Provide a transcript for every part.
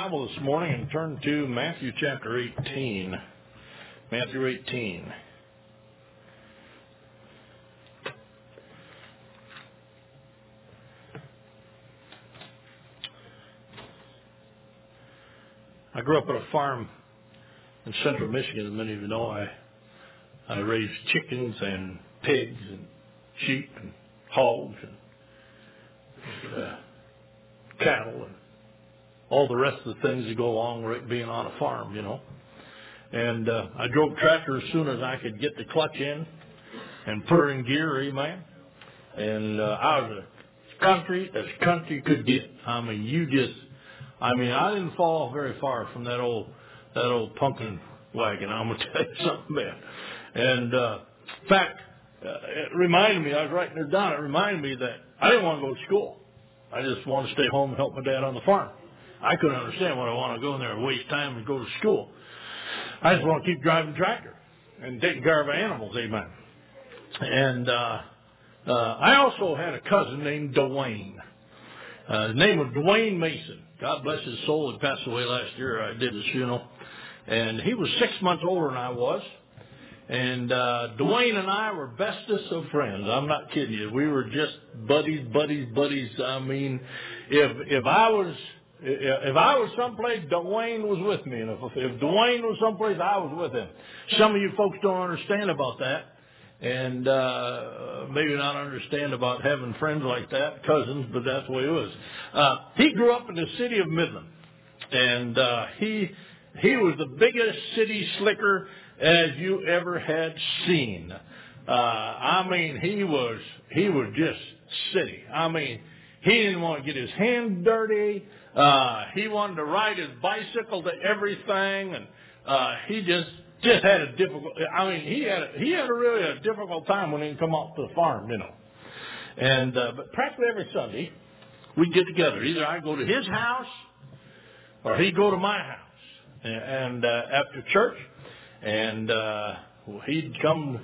Bible this morning and turn to Matthew chapter 18. Matthew 18. I grew up on a farm in central Michigan, as many of you know. I raised chickens and pigs and sheep and hogs and cattle and all the rest of the things that go along with being on a farm, you know. And I drove tractor as soon as I could get the clutch in and put her in gear, amen. And I was as country could get. I mean, I didn't fall very far from that old pumpkin wagon. I'm gonna tell you something, man. And in fact, it reminded me. I was writing it down. It reminded me that I didn't want to go to school. I just wanted to stay home and help my dad on the farm. I couldn't understand why I want to go in there and waste time and go to school. I just want to keep driving tractor and taking care of animals, amen. And I also had a cousin named Dwayne. His name was Dwayne Mason. God bless his soul. He passed away last year. I did his funeral. And he was 6 months older than I was. And Dwayne and I were bestest of friends. I'm not kidding you. We were just buddies. I mean, if I was someplace, Dwayne was with me. And if Dwayne was someplace, I was with him. Some of you folks don't understand about that. And maybe not understand about having friends like that, cousins, but that's the way it was. He grew up in the city of Midland. And he was the biggest city slicker as you ever had seen. I mean, he was just city. I mean, he didn't want to get his hands dirty. He wanted to ride his bicycle to everything, and he just had a difficult. I mean, he had a really difficult time when he come off to the farm, you know. And but practically every Sunday we'd get together. Either I'd go to his house or he'd go to my house, and after church. And he'd come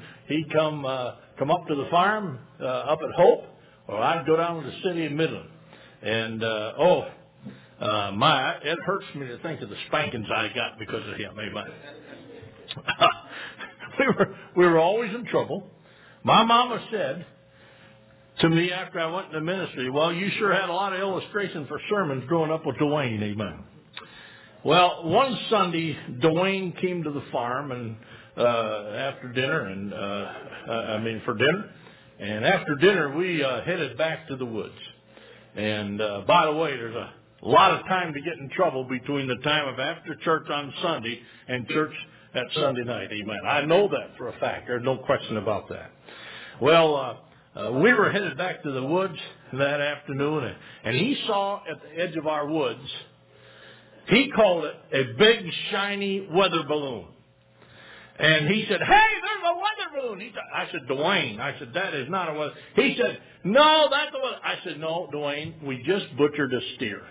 up to the farm up at Hope, or I'd go down to the city of Midland. And it hurts me to think of the spankings I got because of him. Amen. we were always in trouble. My mama said to me after I went into ministry, "Well, you sure had a lot of illustration for sermons growing up with Dwayne." Amen. Well, one Sunday, Dwayne came to the farm and after dinner, and for dinner. And after dinner, we headed back to the woods. And by the way, there's a lot of time to get in trouble between the time of after church on Sunday and church at Sunday night. Amen. I know that for a fact. There's no question about that. Well, we were headed back to the woods that afternoon, and he saw at the edge of our woods. He called it a big, shiny weather balloon. And he said, "Hey, there's a weather balloon." I said, "Dwayne," I said, "that is not a weather." He said, "No, that's a weather." I said, "No, Dwayne, we just butchered a steer."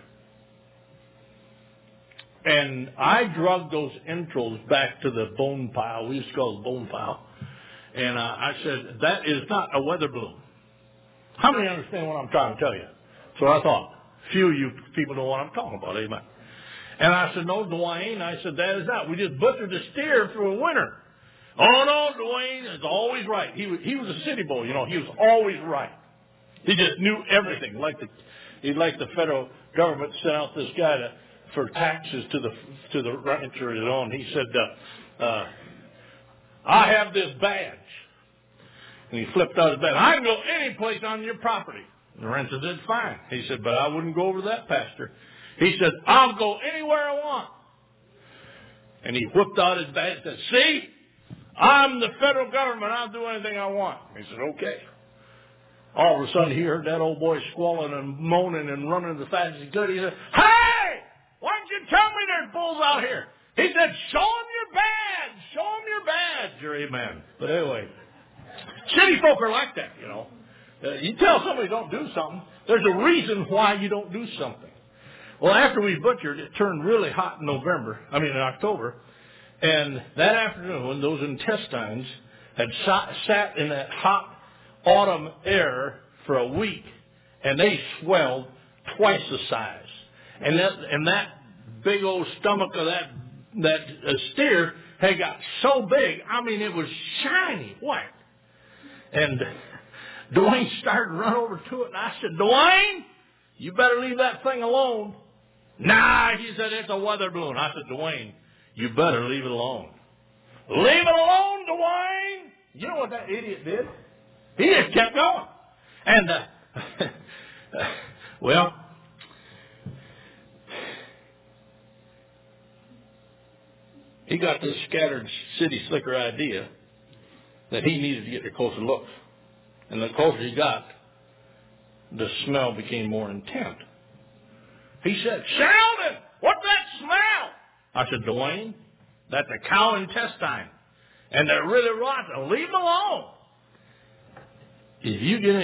And I drug those entrails back to the bone pile. We used to call it the bone pile. And I said, "That is not a weather balloon." How many understand what I'm trying to tell you? So I thought, few of you people know what I'm talking about, amen. And I said, "No, Dwayne," I said, "that is not. We just butchered a steer through a winter." "Oh, no, Dwayne is always right." He was a city boy, you know. He was always right. He just knew everything. Like the federal government sent out this guy for taxes to the rancher, you know. And he said, "I have this badge." And he flipped out his badge. "I can go any place on your property." And the rancher said, "Fine." He said, "But I wouldn't go over that pasture." He said, "I'll go anywhere I want." And he whipped out his badge and said, "See, I'm the federal government. I'll do anything I want." He said, "Okay." All of a sudden, he heard that old boy squalling and moaning and running as fast as he could. He said, "Hey, why don't you tell me there's bulls out here?" He said, "Show them your badge. Show them your badge." Or amen. But anyway, city folk are like that, you know. You tell somebody don't do something, there's a reason why you don't do something. Well, after we butchered, it turned really hot in October. And that afternoon, those intestines had sat in that hot autumn air for a week, and they swelled twice the size. And that big old stomach of that steer had got so big. I mean, it was shiny white. And Dwayne started to run over to it, and I said, Dwayne, you better leave that thing alone. Nah, he said, it's a weather balloon. I said, Dwayne, you better leave it alone. Leave it alone, Dwayne. You know what that idiot did? He just kept going. And, well, he got this scattered city slicker idea that he needed to get a closer look. And the closer he got, the smell became more intense. He said, Sheldon, what's that smell? I said, Dwayne, that's a cow intestine. And they're really rotten. Leave them alone. If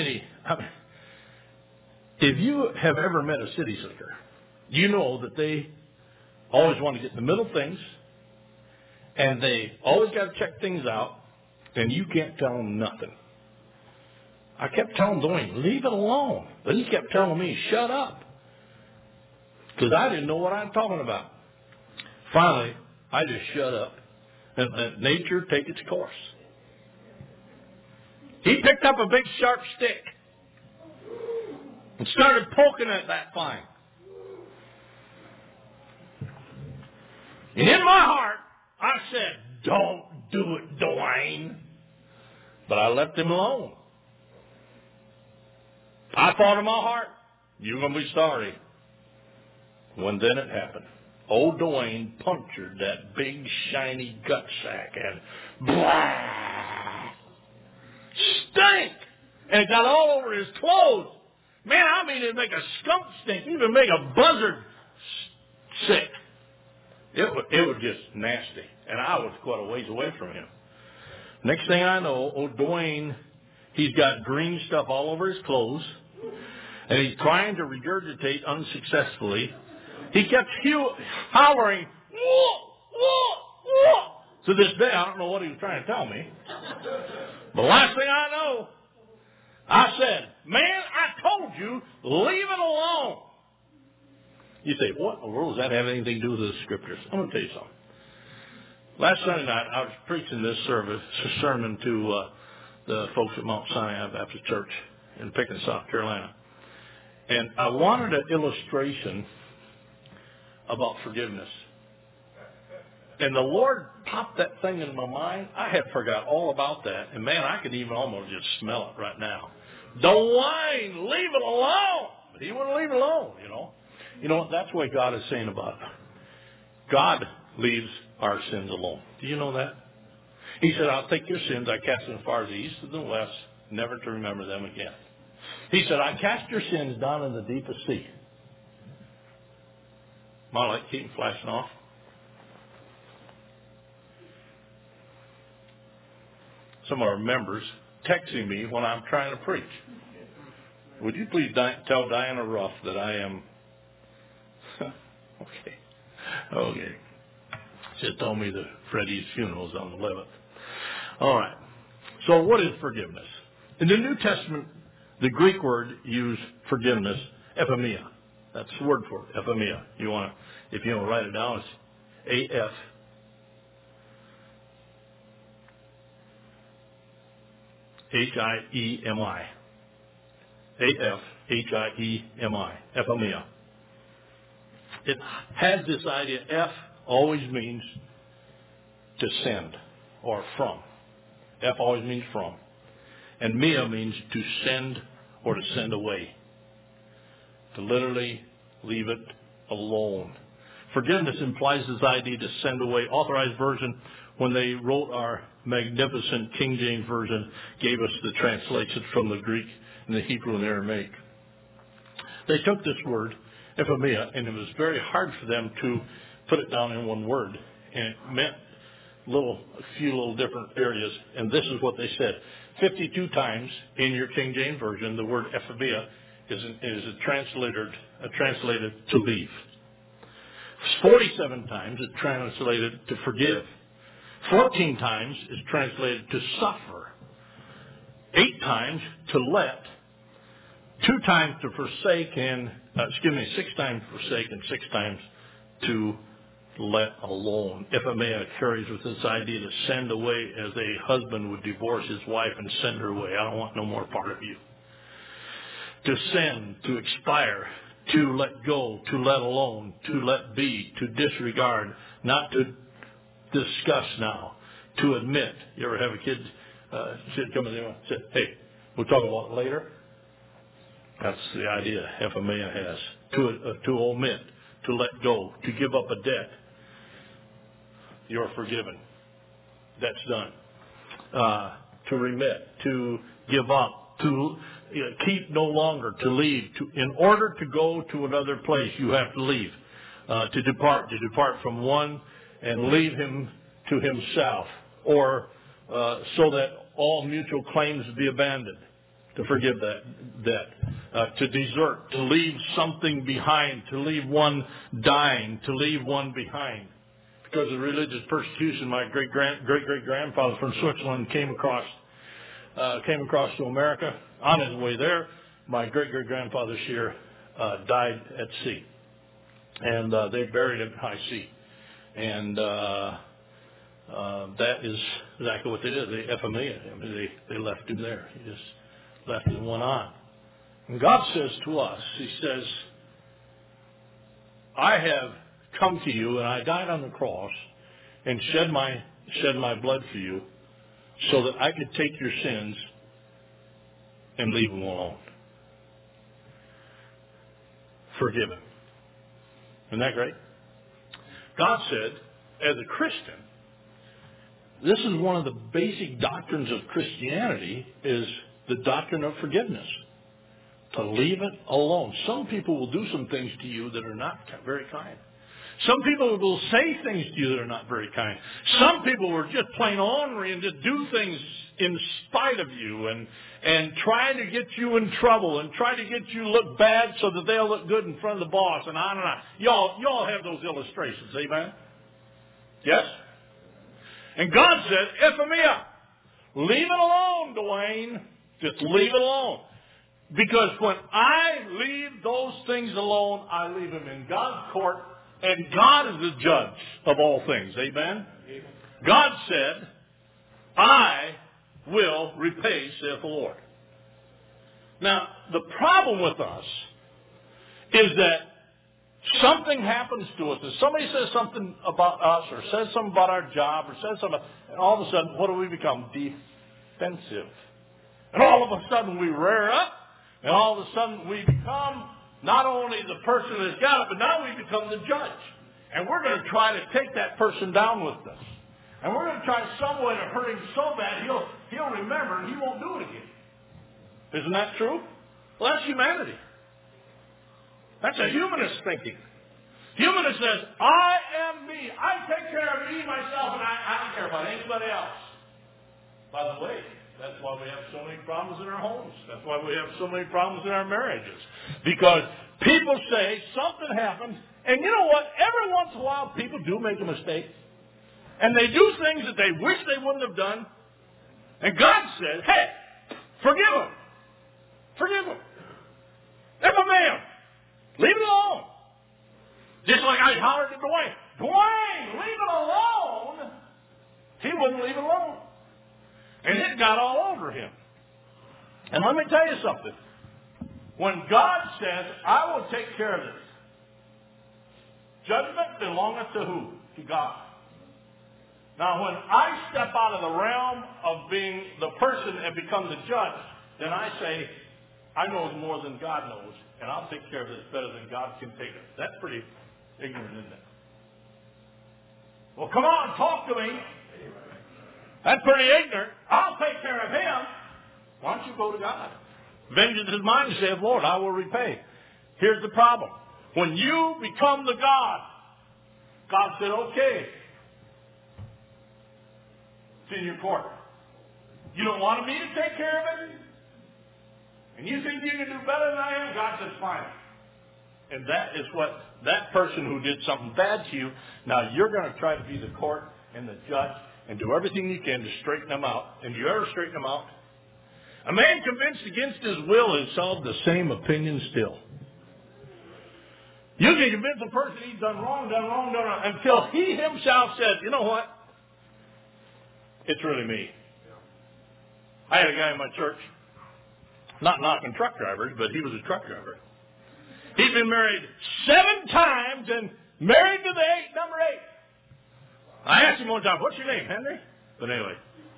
you have ever met a city slicker, you know that they always want to get the middle things, and they always got to check things out, and you can't tell them nothing. I kept telling Dwayne, leave it alone. But he kept telling me, shut up. Because I didn't know what I'm talking about. Finally, I just shut up and let nature take its course. He picked up a big sharp stick and started poking at that thing. And in my heart, I said, don't do it, Dwayne. But I left him alone. I thought in my heart, you're going to be sorry. When then it happened. Old Dwayne punctured that big, shiny gut sack and blah! Stink! And it got all over his clothes. Man, I mean, it'd make a skunk stink, even make a buzzard sick. It was just nasty. And I was quite a ways away from him. Next thing I know, old Dwayne, he's got green stuff all over his clothes. And he's trying to regurgitate unsuccessfully. He kept hollering, whoa, whoa, whoa. To this day, I don't know what he was trying to tell me. But last thing I know, I said, man, I told you, leave it alone. You say, what in the world does that have anything to do with the scriptures? I'm going to tell you something. Last Sunday night, I was preaching this sermon to the folks at Mount Sinai Baptist Church in Pickens, South Carolina. And I wanted an illustration about forgiveness. And the Lord popped that thing into my mind. I had forgot all about that. And man, I could even almost just smell it right now. Dwayne, leave it alone. But he wouldn't leave it alone, you know. You know, that's what God is saying about it. God leaves our sins alone. Do you know that? He said, I'll take your sins, I cast them as far as the east to the west, never to remember them again. He said, I cast your sins down in the deepest sea. My light keep flashing off. Some of our members texting me when I'm trying to preach. Would you please tell Diana Ruff that I am... Okay. She told me that Freddie's funeral is on the 11th. All right. So what is forgiveness? In the New Testament, the Greek word used forgiveness, ephemia. That's the word for it, ephemia. If you want to write it down, it's A-F-H-I-E-M-I. A-F-H-I-E-M-I. Ephemia. It has this idea, F always means to send or from. F always means from. And mia means to send or to send away. To literally leave it alone. Forgiveness implies this idea to send away. Authorized Version, when they wrote our magnificent King James Version, gave us the translations from the Greek and the Hebrew and Aramaic. They took this word, ephemia, and it was very hard for them to put it down in one word. And it meant a few little different areas. And this is what they said. 52 times in your King James Version, the word ephemia is translated to leave. 47 times it's translated to forgive. 14 times is translated to suffer. 8 times to let. 2 times to forsake and, 6 times forsake and 6 times to let alone. Ephemeia carries with this idea to send away as a husband would divorce his wife and send her away. I don't want no more part of you. To send, to expire, to let go, to let alone, to let be, to disregard, not to discuss now, to admit. You ever have a kid come in there and say, hey, we'll talk about it later? That's the idea Ephemeia has. To omit, to let go, to give up a debt. You're forgiven. That's done. To remit, to give up, to keep no longer, to leave. In order to go to another place, you have to leave. To depart from one and leave him to himself, or so that all mutual claims be abandoned. To forgive that debt. To desert, to leave something behind, to leave one dying, to leave one behind. Because of religious persecution, my great-great-grandfather from Switzerland came across to America. On his way there, my great-great-grandfather Shear died at sea. And they buried him in high sea. And that is exactly what they did. They Ephemeia him. They left him there. He just left him one on. And God says to us, He says, I have come to you and I died on the cross and shed my blood for you so that I could take your sins and leave them alone. Forgiven. Isn't that great? God said, as a Christian, this is one of the basic doctrines of Christianity, is the doctrine of forgiveness. To leave it alone. Some people will do some things to you that are not very kind. Some people will say things to you that are not very kind. Some people are just plain ornery and just do things in spite of you and try to get you in trouble and try to get you look bad so that they'll look good in front of the boss and on and on. Y'all have those illustrations, amen? Yes? And God said, Ephemeia, leave it alone, Dwayne. Just leave it alone. Because when I leave those things alone, I leave them in God's court, and God is the judge of all things. Amen? God said, I will repay, saith the Lord. Now, the problem with us is that something happens to us, and somebody says something about us, or says something about our job, or says something, and all of a sudden, what do we become? Defensive. And all of a sudden, we rear up, and all of a sudden, we become not only the person that's got it, but now we become the judge. And we're going to try to take that person down with us. And we're going to try some way to hurt him so bad he'll remember and he won't do it again. Isn't that true? Well, that's humanity. That's a humanist thinking. Humanist says, I am me. I take care of me, myself, and I don't care about anybody else. By the way, that's why we have so many problems in our homes. That's why we have so many problems in our marriages. Because people say something happened, and you know what? Every once in a while, people do make a mistake. And they do things that they wish they wouldn't have done. And God says, hey, forgive them. Forgive them. Ephemeia, leave it alone. Just like I hollered at Dwayne. Dwayne, leave it alone. He wouldn't leave it alone. And it got all over him. And let me tell you something. When God says, I will take care of this, judgment belongeth to who? To God. Now, when I step out of the realm of being the person and become the judge, then I say, I know more than God knows, and I'll take care of this better than God can take it. That's pretty ignorant, isn't it? Well, come on, talk to me. That's pretty ignorant. I'll take care of him. Why don't you go to God? Vengeance is mine, saith Lord, I will repay. Here's the problem. When you become the God, God said, okay, it's in your court. You don't want me to take care of it? And you think you can do better than I am? God says, fine. And that is what that person who did something bad to you, now you're going to try to be the court and the judge and do everything you can to straighten them out. And do you ever straighten them out? A man convinced against his will is of the same opinion still. You can convince a person he's done wrong, until he himself says, you know what? It's really me. I had a guy in my church, not knocking truck drivers, but he was a truck driver. He's been married 7 times and married to the number 8. I asked him one time, what's your name, Henry? But anyway.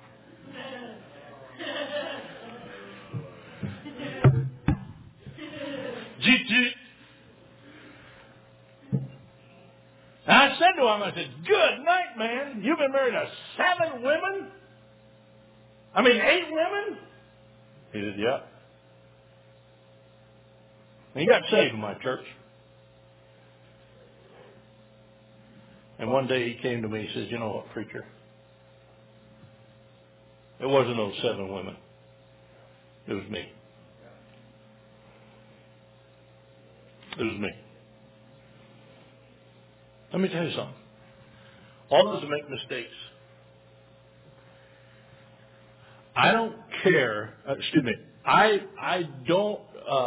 And I said to him, I said, good night, man. You've been married to 7 women? 8 women? He said, yeah. And he got saved in my church. And one day he came to me, he says, you know what, preacher? It wasn't those 7 women. It was me. It was me. Let me tell you something. All of us make mistakes. I don't care. I don't.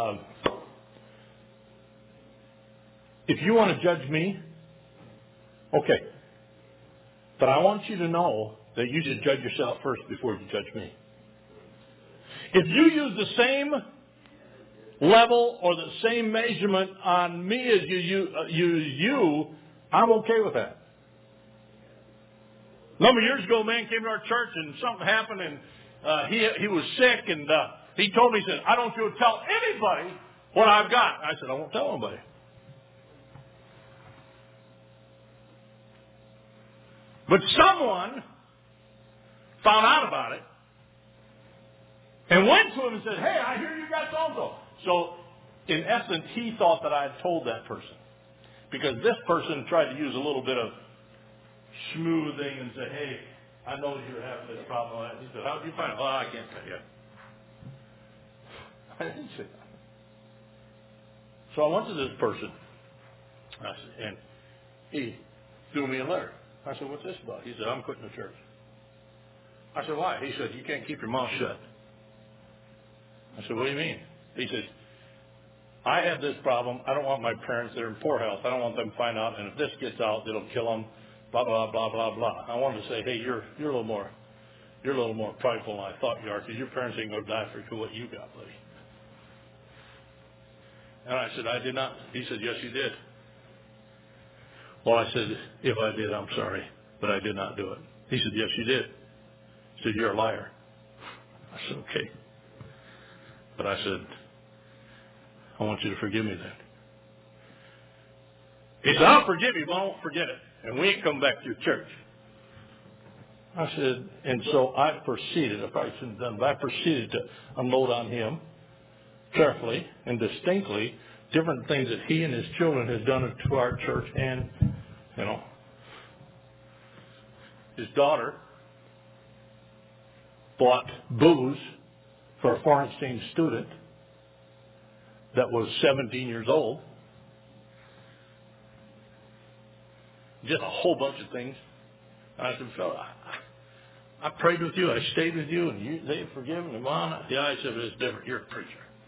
If you want to judge me, okay. But I want you to know that you should judge yourself first before you judge me. If you use the same level or the same measurement on me as you, I'm okay with that. A number of years ago, a man came to our church and something happened, and he was sick, and he told me, he said, I don't want you to tell anybody what I've got. I said, I won't tell anybody. But someone found out about it and went to him and said, hey, I hear you got so-and-so. So, in essence, he thought that I had told that person. Because this person tried to use a little bit of smoothing and say, hey, I know you're having this problem. He said, how did you find it? Oh, I can't tell you. I didn't say that. So I went to this person, and he threw me a letter. I said, what's this about? He said, I'm quitting the church. I said, why? He said, you can't keep your mouth shut. I said, what do you mean? He said, I have this problem. I don't want my parents, they're in poor health. I don't want them to find out, and if this gets out, it'll kill them, blah, blah, blah, blah, blah. I wanted to say, hey, you're a little more prideful than I thought you are, because your parents ain't going to die for what you got, buddy. And I said, I did not. He said, yes, you did. Well, I said, if I did, I'm sorry, but I did not do it. He said, yes, you did. He said, you're a liar. I said, okay. But I said, I want you to forgive me then. He said, I'll forgive you, but I won't forget it. And we ain't come back to your church. I said, and so I proceeded, I probably shouldn't have done, but I proceeded to unload on him carefully and distinctly different things that he and his children had done to our church. And, his daughter bought booze for a foreign exchange student that was 17 years old. Just a whole bunch of things. And I said, fella, I prayed with you, I stayed with you, and they've forgiven him. Yeah, I said, but it's different. You're a preacher.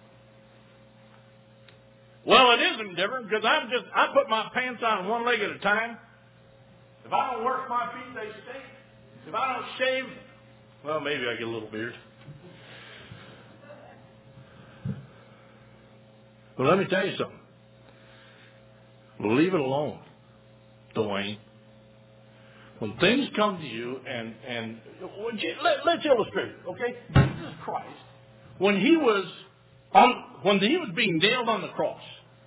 Well, it isn't different because I put my pants on one leg at a time. If I don't work my feet, they stink. If I don't shave, well, maybe I get a little beard. But let me tell you something. Leave it alone, Dwayne. When things come to you, and let's illustrate it, okay? Jesus Christ, when he was being nailed on the cross,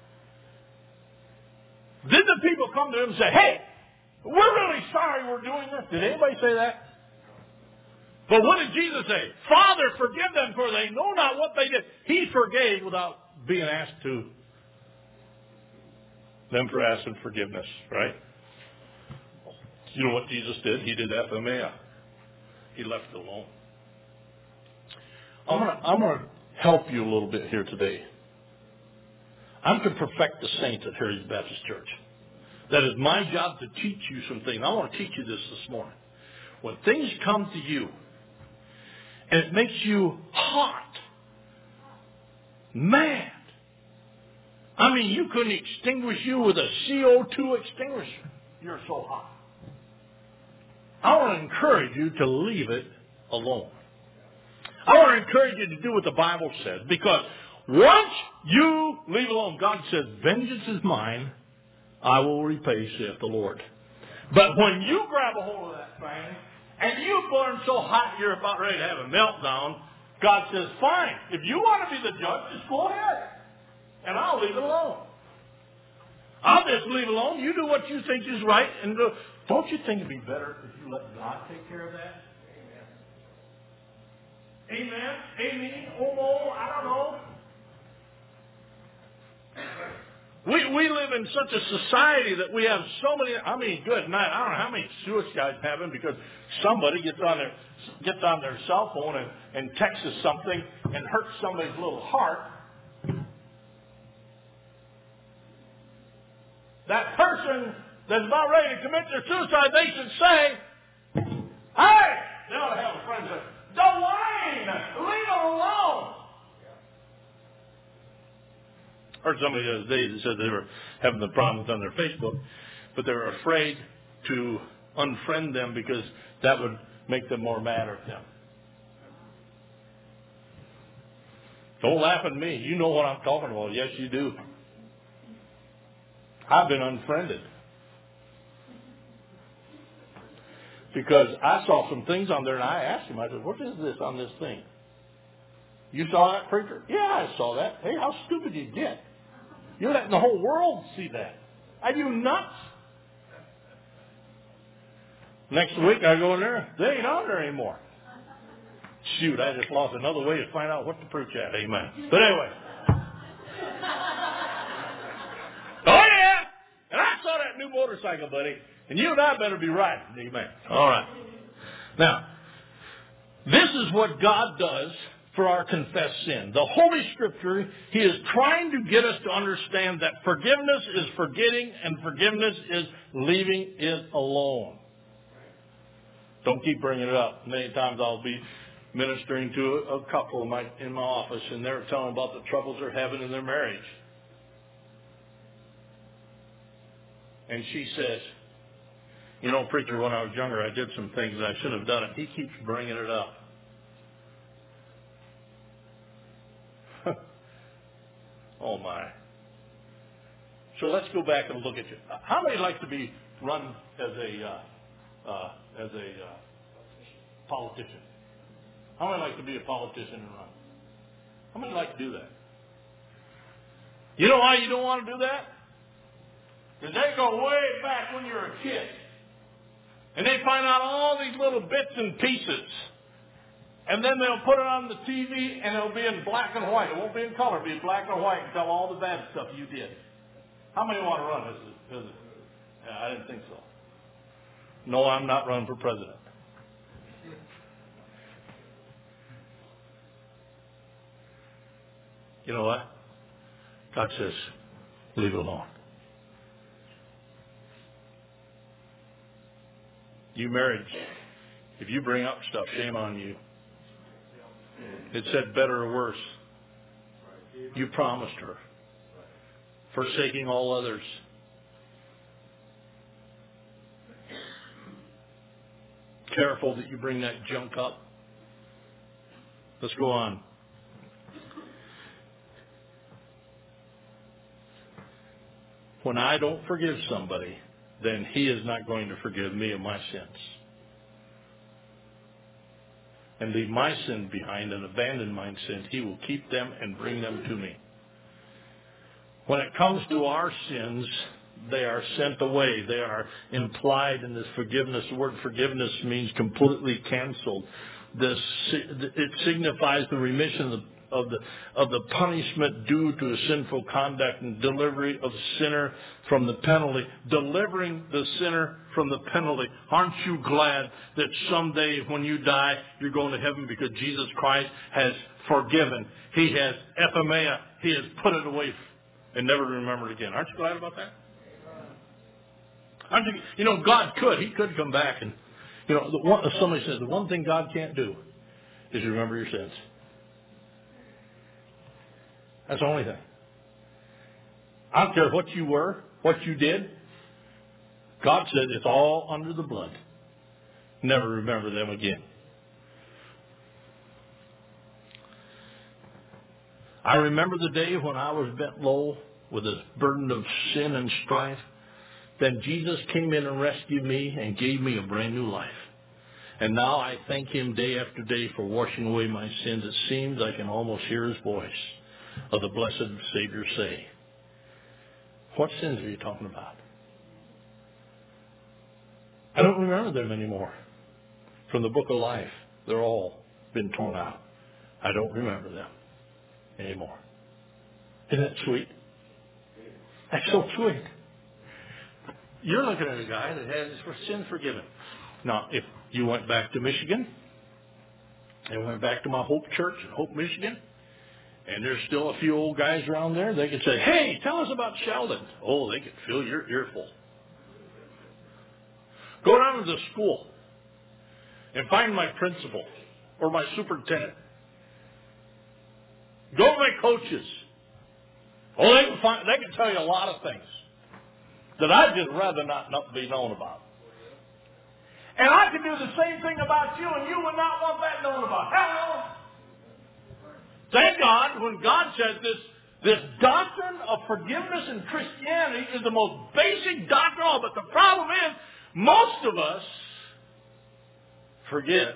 did the people come to him and say, hey, we're really sorry we're doing this? Did anybody say that? But what did Jesus say? Father, forgive them, for they know not what they did. He forgave without being asked to, them for asking forgiveness, right? You know what Jesus did? He did that for me. He left it alone. I'm going to help you a little bit here today. I'm to perfect the saints at Heritage Baptist Church. That is my job to teach you some things. I want to teach you this morning. When things come to you, and it makes you hot, mad, I mean, you couldn't extinguish you with a CO2 extinguisher. You're so hot. I want to encourage you to leave it alone. I want to encourage you to do what the Bible says, because once you leave alone, God says, vengeance is mine, I will repay, saith the Lord. But when you grab a hold of that thing, and you burn so hot you're about ready to have a meltdown, God says, fine, if you want to be the judge, just go ahead, and I'll leave it alone. I'll just leave it alone. You do what you think is right, and don't you think it'd be better if you let God take care of that? Amen? Amen? Oh, I don't know. We live in such a society that we have so many, good night. I don't know how many suicides happen because somebody gets on their cell phone and texts something and hurts somebody's little heart. That person that's about ready to commit their suicide, they should say, hey, they ought to have a friend say, don't whine, leave it alone. I heard somebody the other day that said they were having the problems on their Facebook, but they were afraid to unfriend them because that would make them more mad at them. Don't laugh at me. You know what I'm talking about. Yes, you do. I've been unfriended because I saw some things on there, and I asked him, I said, what is this on this thing? You saw that, preacher? Yeah, I saw that. Hey, how stupid you get. You're letting the whole world see that. Are you nuts? Next week I go in there, they ain't on there anymore. Shoot, I just lost another way to find out what to preach at. Amen. But anyway. Oh yeah! And I saw that new motorcycle, buddy. And you and I better be riding. Amen. All right. Now, this is what God does for our confessed sin. The Holy Scripture, He is trying to get us to understand that forgiveness is forgetting and forgiveness is leaving it alone. Don't keep bringing it up. Many times I'll be ministering to a couple in my office, and they're telling about the troubles they're having in their marriage. And she says, you know, preacher, when I was younger, I did some things that I shouldn't have done it. He keeps bringing it up. Oh, my. So let's go back and look at you. How many like to be run as a politician? How many like to be a politician and run? How many like to do that? You know why you don't want to do that? Because they go way back when you're a kid. And they find out all these little bits and pieces. And then they'll put it on the TV and it'll be in black and white. It won't be in color. It'll be black and white and tell all the bad stuff you did. How many want to run? Yeah, I didn't think so. No, I'm not running for president. You know what? God says, leave it alone. You married, if you bring up stuff, shame on you. It said better or worse. You promised her. Forsaking all others. Careful that you bring that junk up. Let's go on. When I don't forgive somebody, then He is not going to forgive me of my sins. And leave my sin behind and abandon my sins. He will keep them and bring them to me. When it comes to our sins, they are sent away. They are implied in this forgiveness. The word forgiveness means completely canceled. It signifies the remission of the punishment due to a sinful conduct and delivery of the sinner from the penalty. Delivering the sinner from the penalty. Aren't you glad that someday when you die, you're going to heaven because Jesus Christ has forgiven. He has epimea. He has put it away and never remembered again. Aren't you glad about that? Aren't you? You know, God could. He could come back and, you know, somebody says the one thing God can't do is remember your sins. That's the only thing. I don't care what you were, what you did. God said it's all under the blood. Never remember them again. I remember the day when I was bent low with a burden of sin and strife. Then Jesus came in and rescued me and gave me a brand new life. And now I thank Him day after day for washing away my sins. It seems I can almost hear His voice of the blessed Savior say, "What sins are you talking about?" I don't remember them anymore. From the book of life, they're all been torn out. I don't remember them anymore. Isn't that sweet? That's so sweet. You're looking at a guy that has his sins forgiven. Now, if you went back to Michigan and went back to my Hope Church in Hope, Michigan, and there's still a few old guys around there, they could say, "Hey, tell us about Sheldon." Oh, they could fill your earful. Go down to the school and find my principal or my superintendent. Go to my coaches. Oh, they can tell you a lot of things that I'd just rather not be known about. And I could do the same thing about you, and you would not want that known about. Hello? Thank God when God says this doctrine of forgiveness in Christianity is the most basic doctrine of all. But the problem is, most of us forget.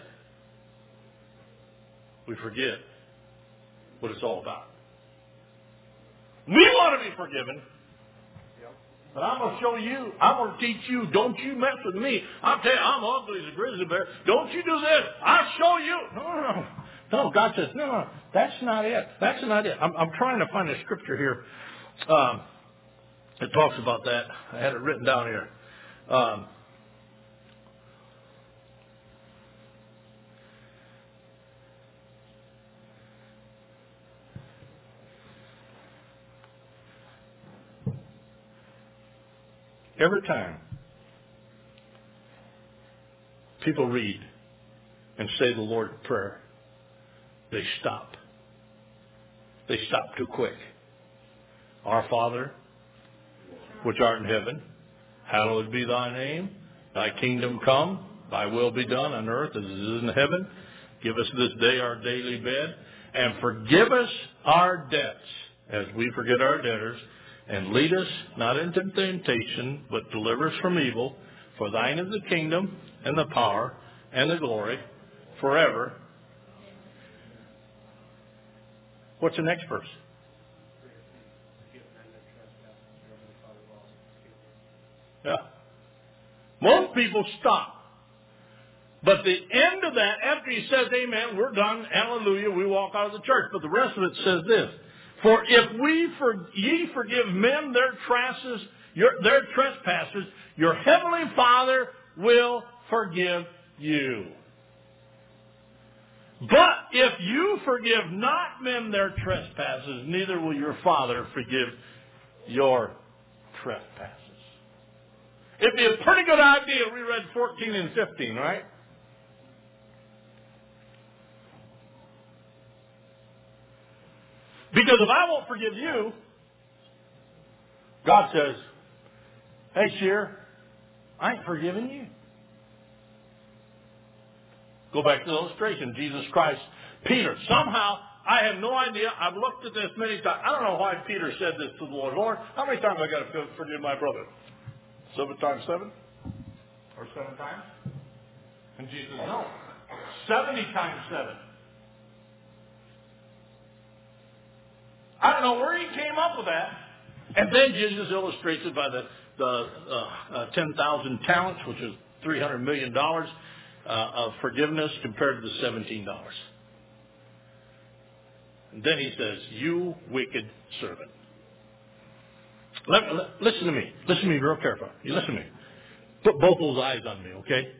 We forget what it's all about. We want to be forgiven. But I'm going to show you, I'm going to teach you, don't you mess with me. I'll tell you, I'm ugly as a grizzly bear. Don't you do this. I'll show you. No, God says, no, that's not it. That's not it. I'm trying to find a scripture here that talks about that. I had it written down here. Every time people read and say the Lord's Prayer, they stop. They stop too quick. Our Father, which art in heaven, hallowed be thy name. Thy kingdom come, thy will be done on earth as it is in heaven. Give us this day our daily bread, and forgive us our debts as we forget our debtors. And lead us not into temptation, but deliver us from evil. For thine is the kingdom, and the power, and the glory, forever. What's the next verse? Yeah. Most people stop. But the end of that, after he says, amen, we're done, hallelujah, we walk out of the church. But the rest of it says this. For if ye forgive men their trespasses, your heavenly Father will forgive you. But if you forgive not men their trespasses, neither will your Father forgive your trespasses. It'd be a pretty good idea. We read 14 and 15, right? Because if I won't forgive you, God says, hey, Shear, I ain't forgiving you. Go back to the illustration. Jesus Christ, Peter. Somehow, I have no idea. I've looked at this many times. I don't know why Peter said this to the Lord. Lord, how many times have I got to forgive my brother? 7 times 7? Or 7 times? And Jesus, no. 70 times 7. I don't know where he came up with that. And then Jesus illustrates it by the 10,000 talents, which is $300 million of forgiveness compared to the $17. And then he says, you wicked servant. Listen to me. Listen to me real careful. You listen to me. Put both those eyes on me, okay?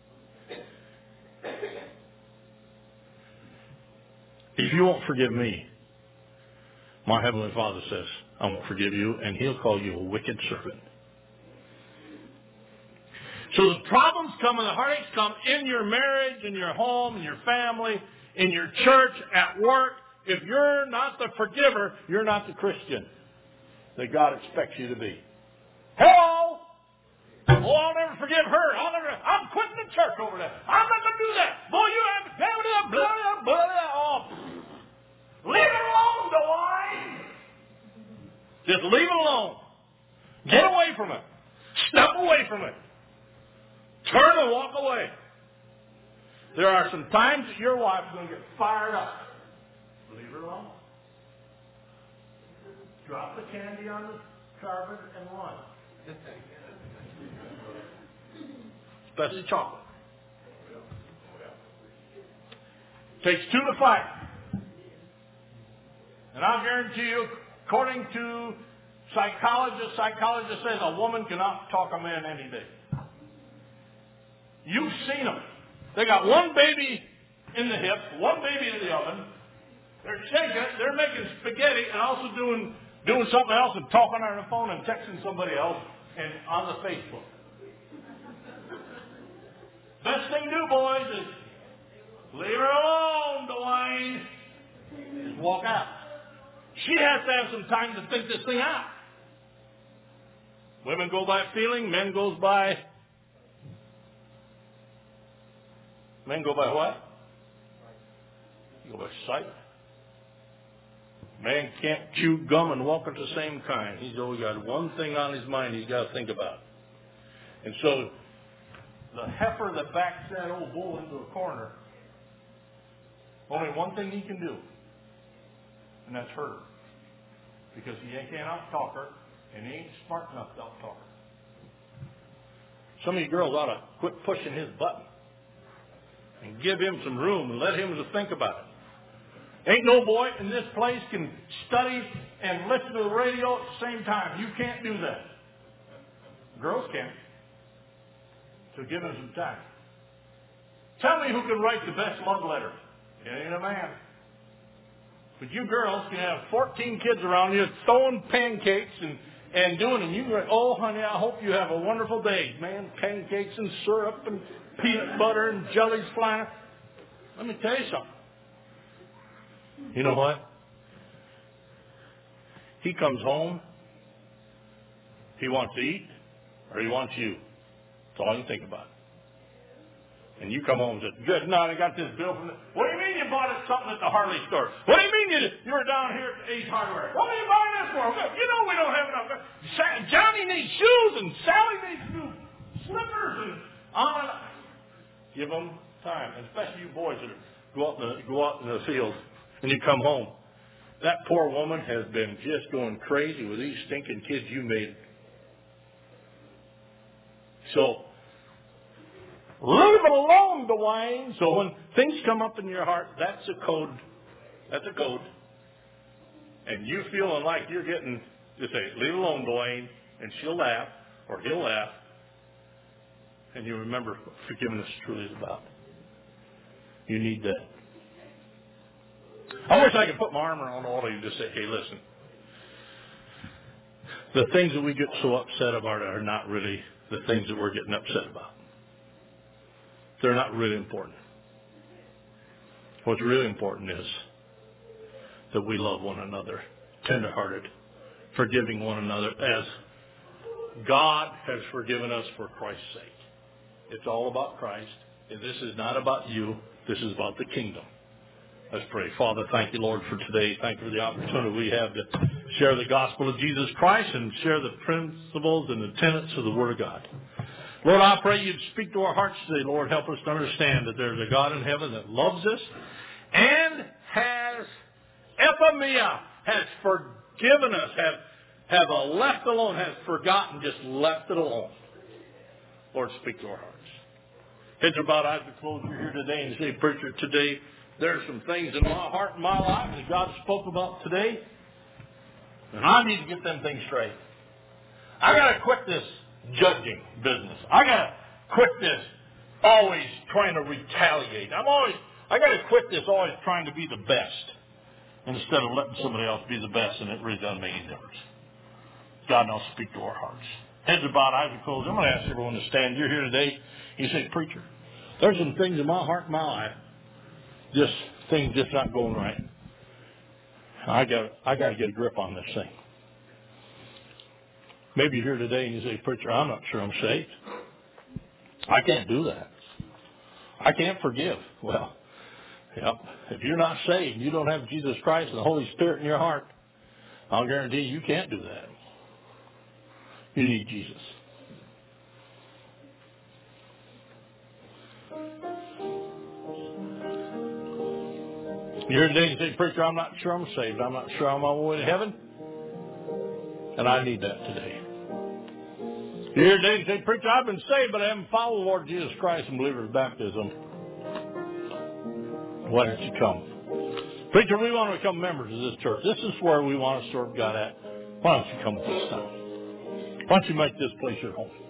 If you won't forgive me, my Heavenly Father says, I won't forgive you, and He'll call you a wicked servant. So the problems come and the heartaches come in your marriage, in your home, in your family, in your church, at work. If you're not the forgiver, you're not the Christian. that God expects you to be. Hello! Oh, I'll never forgive her. I'm quitting the church over that. I'm not going to do that. Boy, you have to tell me that, blah, blah, blah. Oh, leave it alone, Dwayne. Just leave it alone. Get away from it. Step away from it. Turn and walk away. There are some times that your wife's going to get fired up. Leave her alone. Drop the candy on the carpet and run. Especially chocolate. Takes two to fight. And I'll guarantee you, according to psychologists says a woman cannot talk a man any day. You've seen them. They got one baby in the hip, one baby in the oven. They're shaking it. They're making spaghetti and also doing something else and talking on the phone and texting somebody else and on the Facebook. Best thing to do, boys, is leave her alone, Dwayne. Just walk out. She has to have some time to think this thing out. Women go by feeling, men go by what? You go by sight. Man can't chew gum and walk at the same kind. He's always got one thing on his mind he's got to think about. And so the heifer that backs that old bull into a corner, only one thing he can do, and that's her. Because he can't out-talk her, and he ain't smart enough to out-talk her. Some of you girls ought to quit pushing his button and give him some room and let him to think about it. Ain't no boy in this place can study and listen to the radio at the same time. You can't do that. Girls can. So give him some time. Tell me who can write the best love letter. It ain't a man. But you girls can have 14 kids around you throwing pancakes and doing them. You can write, oh, honey, I hope you have a wonderful day. Man, pancakes and syrup and peanut butter and jellies flying. Let me tell you something. You know what? He comes home, he wants to eat, or he wants you. That's all you think about. And you come home and say, good night, I got this bill from the... What do you mean you bought something at the Harley store? What do you mean you were down here at Ace Hardware? What are you buying this for? You know we don't have enough. Johnny needs shoes and Sally needs new slippers and on and on. Give them time, and especially you boys that go out in the field and you come home. That poor woman has been just going crazy with these stinking kids you made. So, leave it alone, Dwayne. So when things come up in your heart, that's a code. That's a code. And you feeling like you're getting, just say, leave it alone, Dwayne. And she'll laugh, or he'll laugh. And you remember what forgiveness truly is about. You need that. I wish I could put my arm around all of you and just say, hey, listen. The things that we get so upset about are not really the things that we're getting upset about. They're not really important. What's really important is that we love one another, tenderhearted, forgiving one another as God has forgiven us for Christ's sake. It's all about Christ. And this is not about you. This is about the kingdom. Let's pray. Father, thank you, Lord, for today. Thank you for the opportunity we have to share the gospel of Jesus Christ and share the principles and the tenets of the Word of God. Lord, I pray you'd speak to our hearts today. Lord, help us to understand that there's a God in heaven that loves us and has epimia, has forgiven us, have left alone, has forgotten, just left it alone. Lord, speak to our hearts. Heads are bowed, eyes are closed. You're here today and say, preacher, today there's some things in my heart and my life that God spoke about today, and I need to get them things straight. I got to quit this judging business. I got to quit this always trying to retaliate. I got to quit this always trying to be the best instead of letting somebody else be the best, and it really doesn't make any difference. God knows speak to our hearts. Heads are bowed, eyes are closed. I'm going to ask everyone to stand. You're here today. You say, preacher, there's some things in my heart and my life. Things just not going right. I got to get a grip on this thing. Maybe you're here today and you say, preacher, I'm not sure I'm saved. I can't do that. I can't forgive. Well, yep. If you're not saved, you don't have Jesus Christ and the Holy Spirit in your heart, I'll guarantee you can't do that. You need Jesus. You're here today and you say, preacher, I'm not sure I'm saved. I'm not sure I'm on my way to heaven. And I need that today. You're here today and you say, preacher, I've been saved, but I haven't followed the Lord Jesus Christ in believer's baptism. Why don't you come? Preacher, we want to become members of this church. This is where we want to serve God at. Why don't you come at this time? Why don't you make this place your home?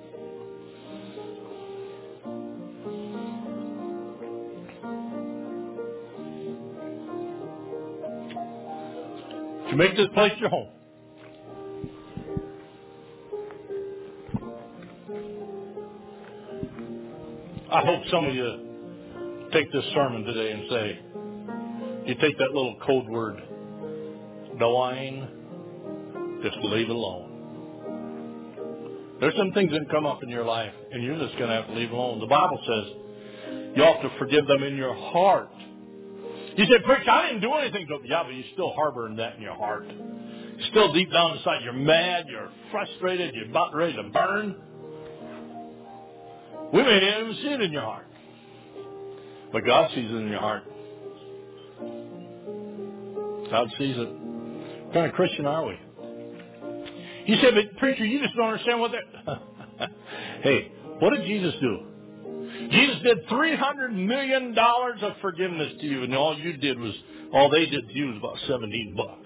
You make this place your home. I hope some of you take this sermon today and say, you take that little code word, Dwayne, just leave it alone. There's some things that come up in your life, and you're just going to have to leave alone. The Bible says you ought to forgive them in your heart. You say, preacher, I didn't do anything to them. Yeah, but you're still harboring that in your heart. Still deep down inside, you're mad, you're frustrated, you're about ready to burn. We may not even see it in your heart. But God sees it in your heart. God sees it. What kind of Christian are we? You say, but preacher, you just don't understand what that... Hey, what did Jesus do? Jesus did $300 million of forgiveness to you, and all they did to you was about $17.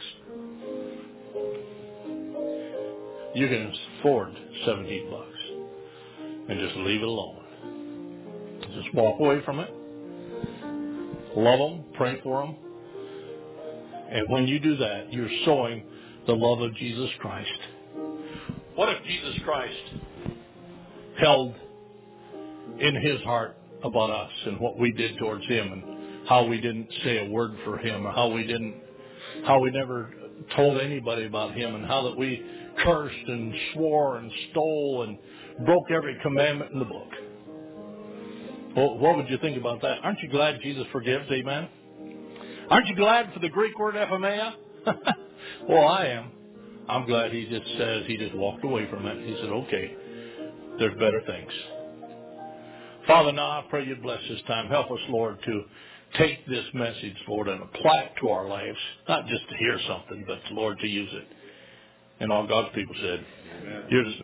You can afford $17 and just leave it alone. Just walk away from it. Love them, pray for them. And when you do that, you're showing the love of Jesus Christ. What if Jesus Christ held in his heart about us and what we did towards him and how we didn't say a word for him, or how we never told anybody about him, and how that we cursed and swore and stole and broke every commandment in the book? Well, what would you think about that? Aren't you glad Jesus forgives? Amen? Aren't you glad for the Greek word ephemia? Well, I am. I'm glad he just walked away from it. He said, okay, there's better things. Father, now I pray you bless this time. Help us, Lord, to take this message, Lord, and apply it to our lives. Not just to hear something, but, Lord, to use it. And all God's people said, here's